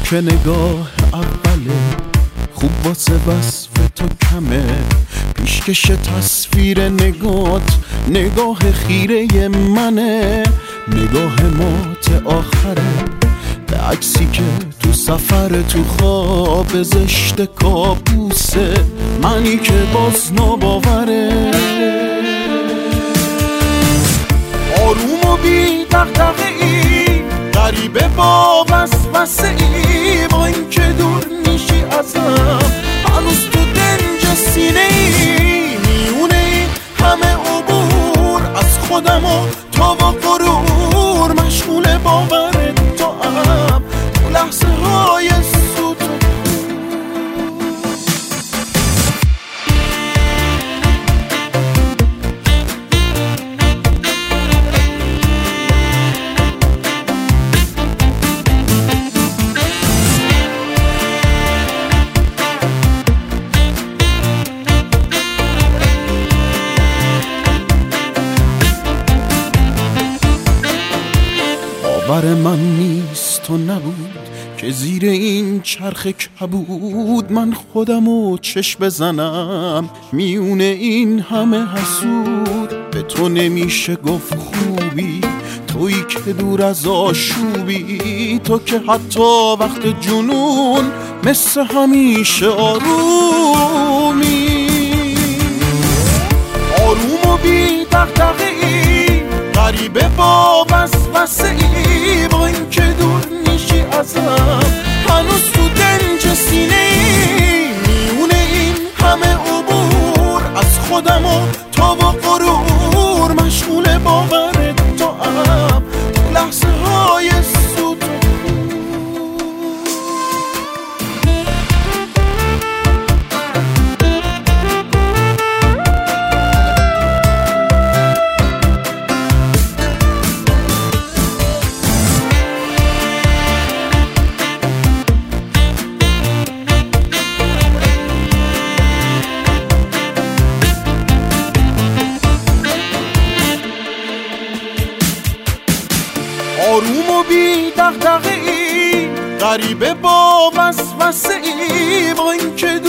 که نگاه اوله خوب واسه وصف تو کمه، پیشکش تصویر نگات نگاه خیره منه، نگاه مات آخره به عکسی که تو سفر تو خواب زشت کابوسه، منی که باز ناباوره، آروم و بی دغدغه‌ای غریبه با وسوسه ای، با این که دور میشی ازم هنوز تو دنج سینه ای، میونه این همه عبور از خودم و تا با غرور، مشغول باور تو هم تو لحظه های سوت باور من نیست و نبود که زیر این چرخ کبود من خودمو چشم بزنم، میونه این همه حسود به تو نمیشه گفت خوبی، تویی که دور از آشوبی، تو که حتی وقت جنون مثل همیشه آرومی، آروم و بی دغدغه‌ای غریبه با وسوسه ای، با این که دور میشی ازم هنوز تو دنج سینه ای، میونه این همه عبور از خودم و تا با غرور، مشغول باور تو هم تو لحظه های سوت آروم و بی دغدغه‌ای غریبه با وسوسه ای، با این که